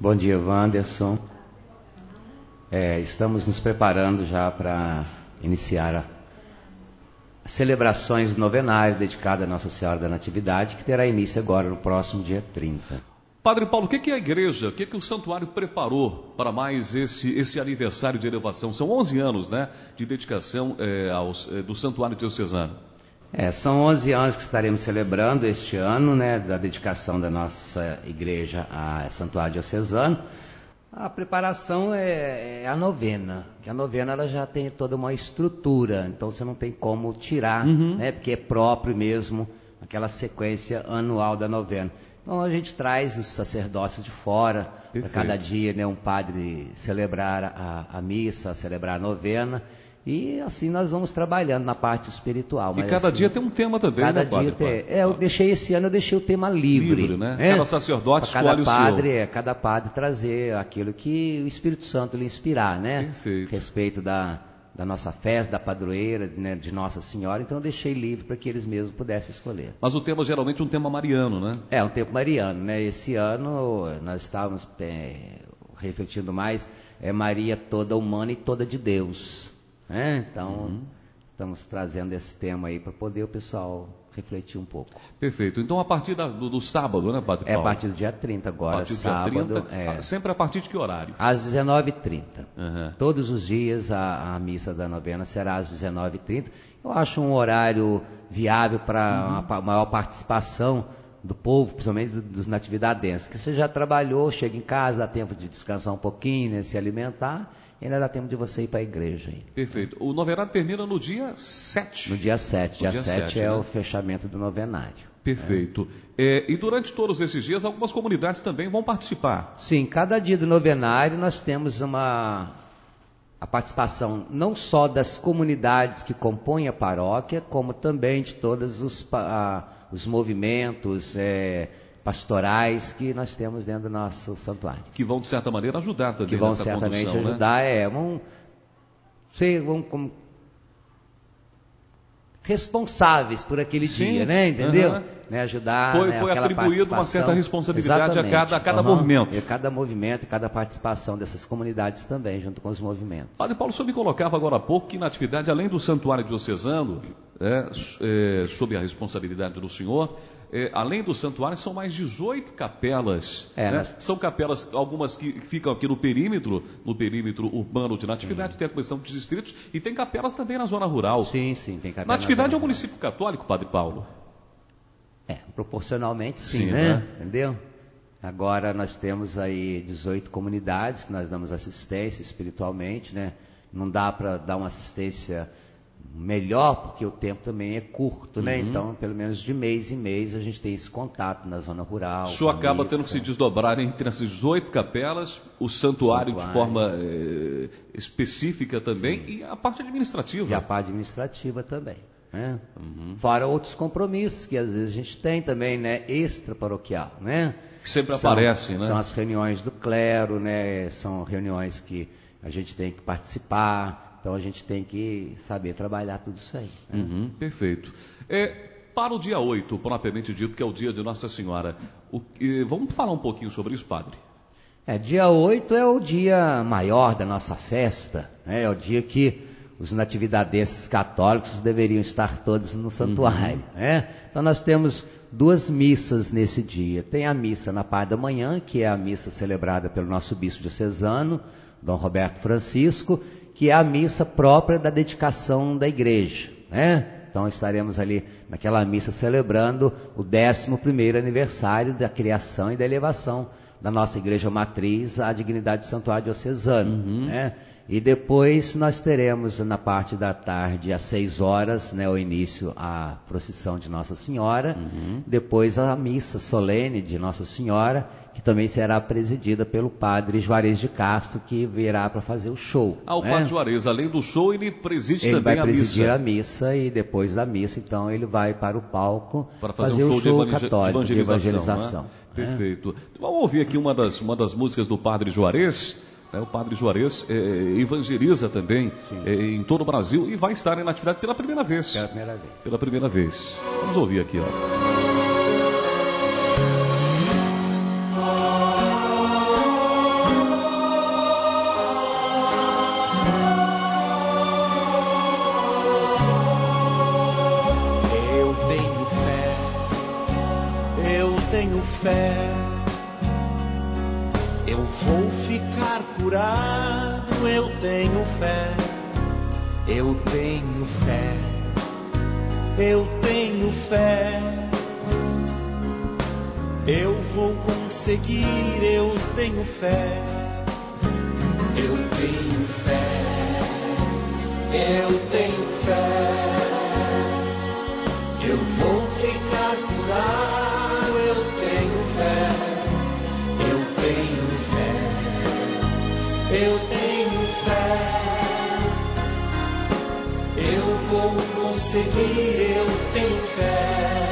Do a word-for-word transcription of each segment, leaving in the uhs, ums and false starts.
Bom dia, Wanderson. É, estamos nos preparando já para iniciar as celebrações do novenário dedicado a Nossa Senhora da Natividade, que terá início agora no próximo dia trinta. Padre Paulo, o que é a igreja, o que é que o santuário preparou para mais esse, esse aniversário de elevação? São onze anos, né, de dedicação é, aos, é, do santuário diocesano. É, são onze anos que estaremos celebrando este ano, né, da dedicação da nossa igreja a santuário diocesano. A preparação é, é a novena, que a novena ela já tem toda uma estrutura, então você não tem como tirar, uhum. né, porque é próprio mesmo aquela sequência anual da novena. Então a gente traz os sacerdócios de fora, para cada dia, né, um padre celebrar a, a missa, celebrar a novena. E assim nós vamos trabalhando na parte espiritual. E mas cada assim, dia tem um tema também, cada né, padre? Dia tem, é, eu deixei esse ano, eu deixei o tema livre. Livre, né? É? Cada sacerdote cada escolhe padre, o seu. É, cada padre trazer aquilo que o Espírito Santo lhe inspirar, né? Perfeito. Respeito da, da nossa festa, da padroeira, né, de Nossa Senhora. Então eu deixei livre para que eles mesmos pudessem escolher. Mas o tema geralmente é um tema mariano, né? É, um tema mariano, né? Esse ano nós estávamos é, refletindo mais, é Maria toda humana e toda de Deus. É, então, uhum. estamos trazendo esse tema aí para poder o pessoal refletir um pouco. Perfeito. Então, a partir da, do, do sábado, né, Padre Paulo? É a partir do dia trinta agora, sábado. Do dia trinta, é, sempre a partir de que horário? Às dezenove e trinta. Uhum. Todos os dias a, a missa da novena será às dezenove e trinta. Eu acho um horário viável para uhum. uma maior participação do povo, principalmente dos natividadenses, que você já trabalhou, chega em casa, dá tempo de descansar um pouquinho, né, se alimentar. Ainda dá tempo de você ir para a igreja. Aí. Perfeito. O novenário termina no dia sete. No dia sete. Dia, dia sete é, né, o fechamento do novenário. Perfeito. É. É, e durante todos esses dias, algumas comunidades também vão participar. Sim, cada dia do novenário nós temos uma a participação não só das comunidades que compõem a paróquia, como também de todos os, a, os movimentos é, pastorais que nós temos dentro do nosso santuário. Que vão, de certa maneira, ajudar também que vão nessa certamente condução, ajudar, né? é, vão ser vão, como, responsáveis por aquele Sim. dia, né? Entendeu? Uhum. Né, ajudar. Foi, né, foi atribuído uma certa responsabilidade Exatamente. a cada, a cada uhum. movimento. E cada movimento e cada participação dessas comunidades também, junto com os movimentos. Padre Paulo, o senhor me colocava agora há pouco que na atividade, além do santuário diocesano, é, é, sob a responsabilidade do senhor, é, além do santuário, são mais dezoito capelas. É, né? nós... São capelas, algumas que ficam aqui no perímetro, no perímetro urbano de Natividade, sim. tem a questão dos distritos, e tem capelas também na zona rural. Sim, sim, tem capelas. Natividade é um município católico, Padre Paulo? É, proporcionalmente sim, sim né? né? Entendeu? Agora nós temos aí dezoito comunidades que nós damos assistência espiritualmente, né? Não dá para dar uma assistência melhor, porque o tempo também é curto, né? Uhum. Então, pelo menos de mês em mês, a gente tem esse contato na zona rural. O senhor acaba missa. tendo que se desdobrar entre as dezoito capelas, o santuário, santuário. de forma eh, específica também, Sim. e a parte administrativa. E a parte administrativa também. Né? Uhum. Fora outros compromissos que às vezes a gente tem também, né? Extra-paroquial, né? Que sempre são, aparecem, né? São as reuniões do clero, né? São reuniões que a gente tem que participar. Então a gente tem que saber trabalhar tudo isso aí. Né? Uhum, perfeito. É, para o dia oito, propriamente dito, que é o dia de Nossa Senhora, o, eh, vamos falar um pouquinho sobre isso, padre? É, dia oito é o dia maior da nossa festa, né? É o dia que os natividadenses católicos deveriam estar todos no santuário. Uhum. Né? Então nós temos duas missas nesse dia. Tem a missa na parte da manhã, que é a missa celebrada pelo nosso bispo diocesano, Dom Roberto Francisco, que é a missa própria da dedicação da igreja, né? Então estaremos ali naquela missa celebrando o décimo primeiro aniversário da criação e da elevação da nossa igreja matriz à dignidade de santuário diocesano, uhum. né? E depois nós teremos na parte da tarde, às seis horas, né, o início, a procissão de Nossa Senhora, uhum. depois a missa solene de Nossa Senhora, que também será presidida pelo padre Juarez de Castro, que virá para fazer o show. Ah, o né? padre Juarez, além do show, ele preside ele também a missa. Ele vai presidir a missa e depois da missa, então, ele vai para o palco para fazer, fazer um show o show de evangel- católico de evangelização. De evangelização Né? Perfeito. Né? Vamos ouvir aqui uma das, uma das músicas do padre Juarez. É, o padre Juarez é, evangeliza também é, em todo o Brasil e vai estar em atividade pela primeira vez. Pela primeira vez. Pela primeira vez. Vamos ouvir aqui, ó. Eu vou ficar curado, eu tenho fé, eu tenho fé, eu tenho fé. Eu vou conseguir, eu tenho fé, eu tenho fé, eu tenho fé. Eu vou ficar curado, eu tenho fé, eu tenho fé, eu tenho fé. Eu vou conseguir, eu tenho fé.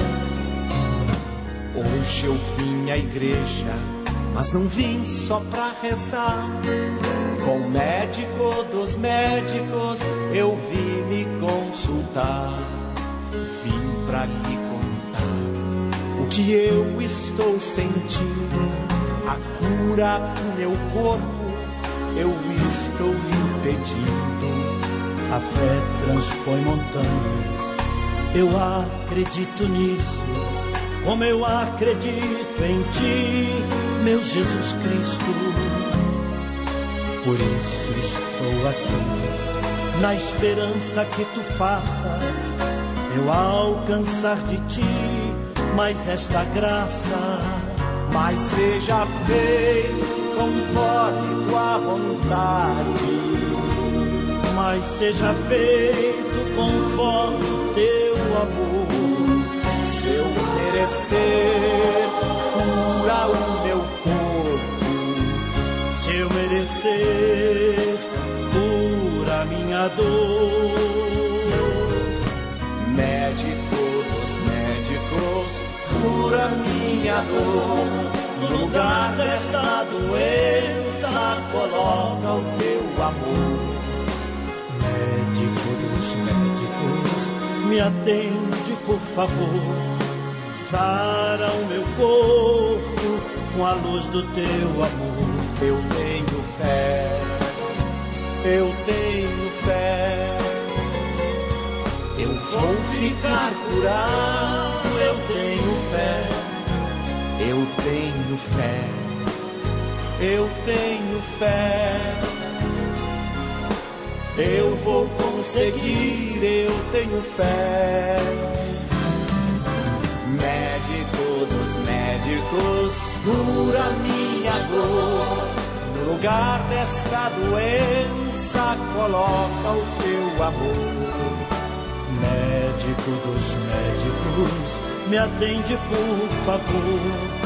Hoje eu vim à igreja, mas não vim só pra rezar. Com o médico dos médicos eu vim me consultar. Vim pra lhe contar o que eu estou sentindo. A cura pro meu corpo eu estou lhe pedindo. A fé transpõe montanhas, eu acredito nisso. Como eu acredito em ti, meu Jesus Cristo. Por isso estou aqui, na esperança que tu faças eu alcançar de ti mais esta graça. Mas seja feito conforme tua vontade, mas seja feito conforme teu amor. Se eu merecer, cura o meu corpo. Se eu merecer, cura minha dor. Médico dos médicos, cura minha dor. No lugar dessa doença, coloca o teu amor. Médico dos médicos, me atende por favor. Sara o meu corpo com a luz do teu amor. Eu tenho fé, eu tenho fé. Eu vou ficar curado, eu tenho fé, eu tenho fé, eu tenho fé. Eu vou conseguir, eu tenho fé. Médico dos médicos, cura minha dor. No lugar desta doença, coloca o teu amor. Médico dos médicos, me atende por favor.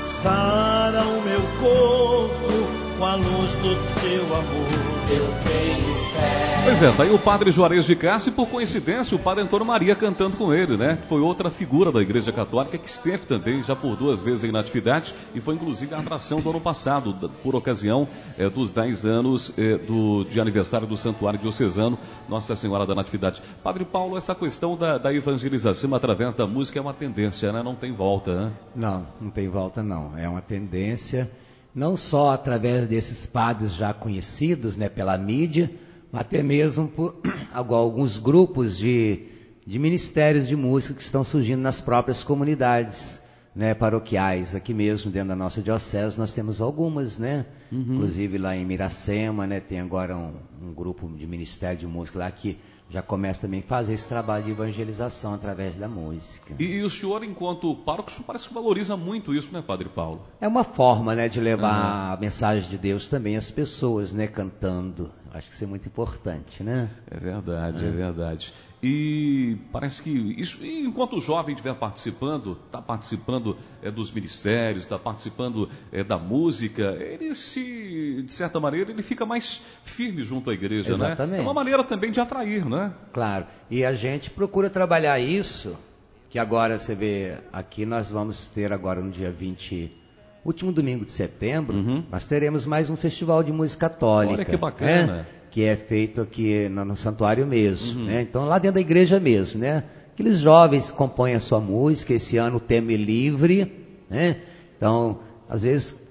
Sara o meu corpo com a luz do teu amor. Eu tenho fé. Pois é, tá aí o padre Juarez de Castro e por coincidência o padre Antônio Maria cantando com ele, né? Foi outra figura da Igreja Católica que esteve também já por duas vezes em natividade e foi inclusive a atração do ano passado, por ocasião é, dos dez anos é, do, de aniversário do Santuário Diocesano Nossa Senhora da Natividade. Padre Paulo, essa questão da, da evangelização através da música é uma tendência, né? Não tem volta, né? Não, não tem volta não. É uma tendência, não só através desses padres já conhecidos, né, pela mídia, mas até mesmo por alguns grupos de, de ministérios de música que estão surgindo nas próprias comunidades, né, paroquiais. Aqui mesmo, dentro da nossa diocese, nós temos algumas, né? Uhum. Inclusive lá em Miracema, né, tem agora um, um grupo de ministério de música lá que já começa também a fazer esse trabalho de evangelização através da música. E, e o senhor, enquanto pároco, o senhor parece que valoriza muito isso, né, Padre Paulo? É uma forma, né, de levar uhum. a mensagem de Deus também às pessoas, né, cantando. Acho que isso é muito importante, né? É verdade, é, é verdade. E parece que isso, enquanto o jovem estiver participando, está participando é, dos ministérios, está participando é, da música, ele se, de certa maneira, ele fica mais firme junto à igreja, exatamente, né? É uma maneira também de atrair, né? Claro, e a gente procura trabalhar isso, que agora você vê, aqui nós vamos ter agora no dia vinte, último domingo de setembro, uhum. nós teremos mais um festival de música católica. Olha que bacana. Né? Que é feito aqui no, no santuário mesmo, uhum. né? Então lá dentro da igreja mesmo, né? Aqueles jovens compõem a sua música, esse ano o tema é livre, né? Então, às vezes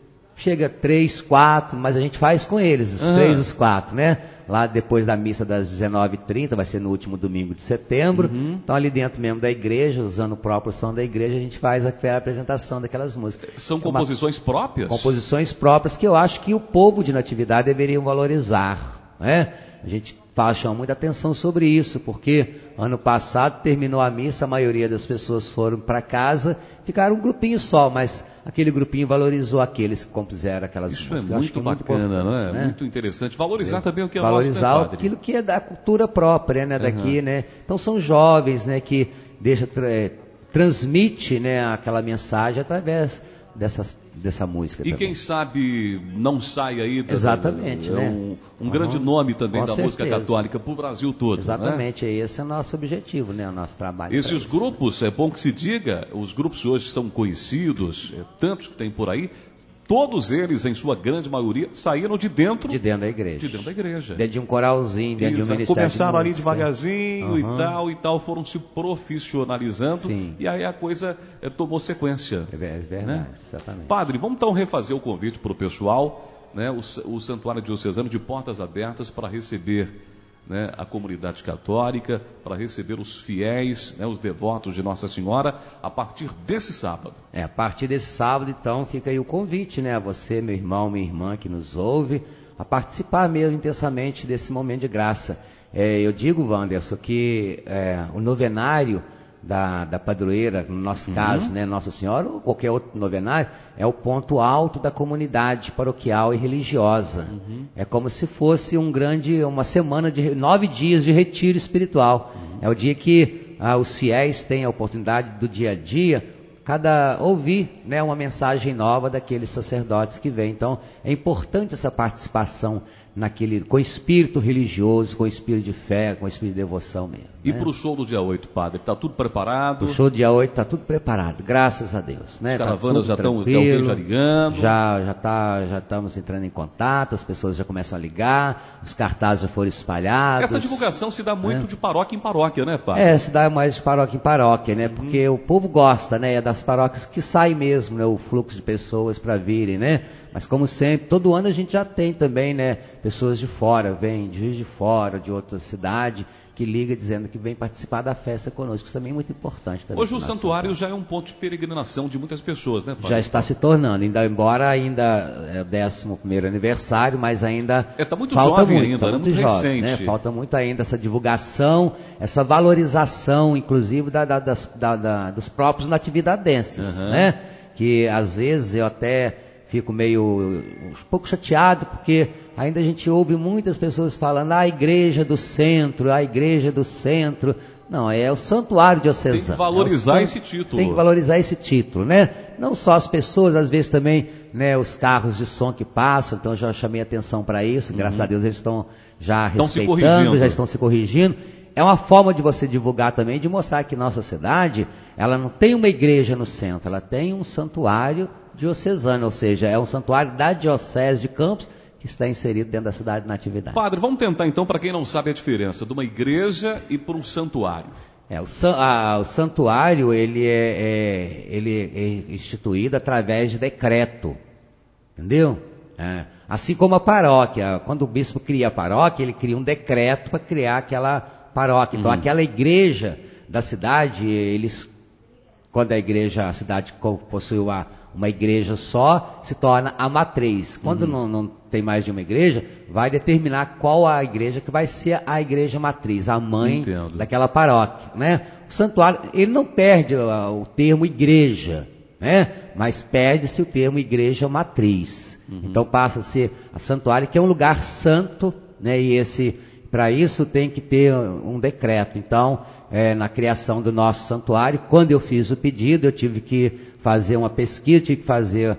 chega três, quatro, mas a gente faz com eles, os uhum. três, os quatro, né? Lá depois da missa das dezenove e trinta, vai ser no último domingo de setembro. Uhum. Então ali dentro mesmo da igreja, usando o próprio som da igreja, a gente faz a, a apresentação daquelas músicas. São composições Uma, próprias? Composições próprias que eu acho que o povo de Natividade deveria valorizar, né? A gente chama muita atenção sobre isso, porque ano passado terminou a missa, a maioria das pessoas foram para casa, ficaram um grupinho só, mas aquele grupinho valorizou aqueles que compuseram aquelas isso músicas. Isso é muito é bacana, não é? Né? Muito interessante. Valorizar é. também o que é Valorizar nosso, né, aquilo que é da cultura própria, né, daqui, uhum. né? Então são jovens, né, que deixa, é, transmite, né, aquela mensagem através dessas dessa música. E também. Quem sabe não sai aí da, exatamente, é né? um, um uhum. grande nome também Com da certeza. música católica para o Brasil todo. Exatamente, né? Esse é o nosso objetivo, né? O nosso trabalho. Esses grupos, é bom que se diga, os grupos hoje são conhecidos, é, tantos que tem por aí, todos eles, em sua grande maioria, saíram de dentro... De dentro da igreja. De dentro da igreja. Dentro de um coralzinho, dentro Exato. de um ministério Começaram de ali devagarzinho uhum. e tal, e tal, foram se profissionalizando. Sim. E aí a coisa é, tomou sequência. É verdade, né? Exatamente. Padre, vamos então refazer o convite para o pessoal, né? O, o Santuário Diocesano de portas abertas para receber... Né, a comunidade católica, para receber os fiéis, né, os devotos de Nossa Senhora, a partir desse sábado. É, a partir desse sábado, então, fica aí o convite, né, a você, meu irmão, minha irmã que nos ouve, a participar mesmo intensamente desse momento de graça. É, eu digo, Wanderson, que é, o novenário da, da padroeira, no nosso uhum. caso, né, Nossa Senhora, ou qualquer outro novenário, é o ponto alto da comunidade paroquial e religiosa. Uhum. É como se fosse um grande, uma semana de nove dias de retiro espiritual. Uhum. É o dia que ah, os fiéis têm a oportunidade do dia a dia, cada ouvir, né, uma mensagem nova daqueles sacerdotes que vêm. Então, é importante essa participação naquele, com espírito religioso, com espírito de fé, com espírito de devoção mesmo. E né? para o show do dia oito, padre, está tudo preparado? O show do dia oito está tudo preparado, graças a Deus. Né? As caravanas tá já estão já ligando? Já, já, tá, já estamos entrando em contato, as pessoas já começam a ligar, os cartazes já foram espalhados. Essa divulgação se dá muito né? de paróquia em paróquia, né, padre? É, se dá mais de paróquia em paróquia, né? Porque uhum. o povo gosta, né? É das paróquias que sai mesmo, né? O fluxo de pessoas para virem, né? Mas como sempre, todo ano a gente já tem também, né? Pessoas de fora, vêm de Juiz de Fora, de outra cidade, que liga dizendo que vem participar da festa conosco. Isso também é muito importante. Também Hoje o santuário já é um ponto de peregrinação de muitas pessoas, né, padre? Já está se tornando, ainda, embora ainda é o décimo primeiro aniversário, mas ainda é, tá muito falta jovem muito, ainda, tá né? muito, muito jovem, recente. Né? Falta muito ainda essa divulgação, essa valorização, inclusive, da, da, das, da, da, dos próprios natividadenses, uhum. né? Que às vezes eu até fico meio um pouco chateado, porque ainda a gente ouve muitas pessoas falando, ah, a igreja do centro, a igreja do centro. Não, é o santuário diocesano. Tem que valorizar é esse título. Tem que valorizar esse título, né? Não só as pessoas, às vezes também, né, os carros de som que passam, então já chamei atenção para isso, uhum. graças a Deus eles estão já estão respeitando, já estão se corrigindo. É uma forma de você divulgar também, de mostrar que nossa cidade, ela não tem uma igreja no centro, ela tem um santuário diocesano, ou seja, é um santuário da Diocese de Campos, que está inserido dentro da cidade de Natividade. Padre, vamos tentar então, para quem não sabe a diferença de uma igreja e para um santuário. É, o, a, o santuário, ele é, é, ele é instituído através de decreto, entendeu? É, assim como a paróquia, quando o bispo cria a paróquia, ele cria um decreto para criar aquela paróquia. Então, uhum. aquela igreja da cidade, eles, quando a igreja, a cidade possui uma, uma igreja só, se torna a matriz. Quando uhum. não, não tem mais de uma igreja, vai determinar qual a igreja que vai ser a igreja matriz, a mãe Entendo. daquela paróquia, né? O santuário, ele não perde o, o termo igreja, né? Mas perde-se o termo igreja matriz. Uhum. Então passa a ser a santuário, que é um lugar santo, né? E esse, para isso tem que ter um decreto. Então, é, na criação do nosso santuário, quando eu fiz o pedido, eu tive que fazer uma pesquisa, tive que fazer,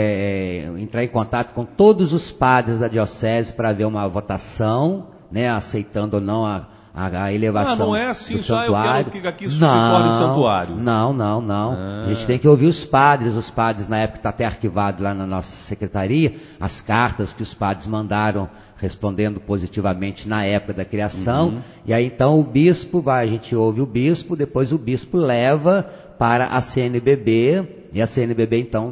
é, entrar em contato com todos os padres da diocese para ver uma votação, né? Aceitando ou não a A, a elevação do santuário. Ah, não é assim, só eu quero que aqui se torne santuário. Não, não, não. Ah. A gente tem que ouvir os padres. Os padres, na época, está até arquivado lá na nossa secretaria, as cartas que os padres mandaram respondendo positivamente na época da criação. Uhum. E aí, então, o bispo vai, a gente ouve o bispo, depois o bispo leva para a C N B B, e a C N B B, então,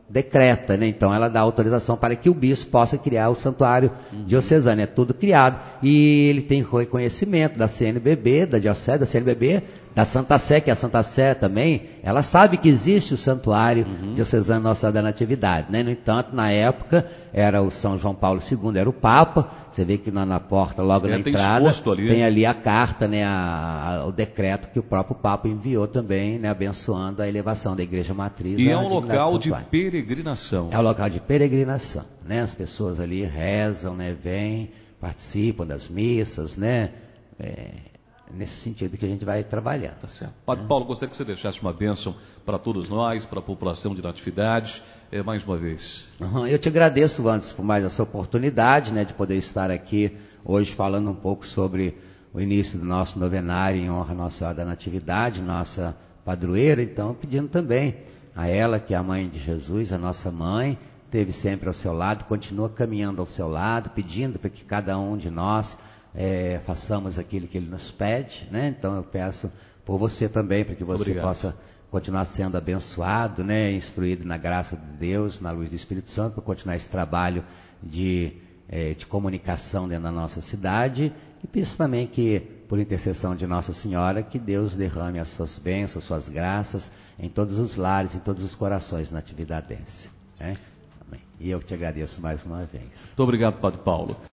decreta, né? Então ela dá autorização para que o bispo possa criar o santuário uhum. diocesano. É tudo criado. E ele tem reconhecimento da C N B B, da Diocese, da C N B B, da Santa Sé, que a Santa Sé também, ela sabe que existe o santuário uhum. diocesano Nossa Senhora da Natividade, né? No entanto, na época, era o São João Paulo segundo, era o Papa. Você vê que na, na porta, logo é, na tem entrada, ali. tem ali a carta, né, a, a, o decreto que o próprio Papa enviou também, né, abençoando a elevação da Igreja Matriz. E é um local de peregrinação. É um local de peregrinação, né? As pessoas ali rezam, né, vêm, participam das missas, né? É, nesse sentido que a gente vai trabalhando. Tá certo. Padre Paulo, gostaria que você deixasse uma bênção para todos nós, para a população de Natividade, é, mais uma vez. Uhum, eu te agradeço, antes, por mais essa oportunidade, né, de poder estar aqui hoje falando um pouco sobre o início do nosso novenário em honra à Nossa Senhora da Natividade, nossa padroeira. Então, pedindo também a ela, que é a mãe de Jesus, a nossa mãe, esteve sempre ao seu lado, continua caminhando ao seu lado, pedindo para que cada um de nós É, façamos aquilo que Ele nos pede, né? Então eu peço por você também, para que você Obrigado. Possa continuar sendo abençoado, né? Instruído na graça de Deus, na luz do Espírito Santo, para continuar esse trabalho de, é, de comunicação dentro da nossa cidade. E peço também que, por intercessão de Nossa Senhora, que Deus derrame as suas bênçãos, as suas graças em todos os lares, em todos os corações natividadenses, né? Amém. E eu te agradeço mais uma vez. Muito obrigado, Padre Paulo.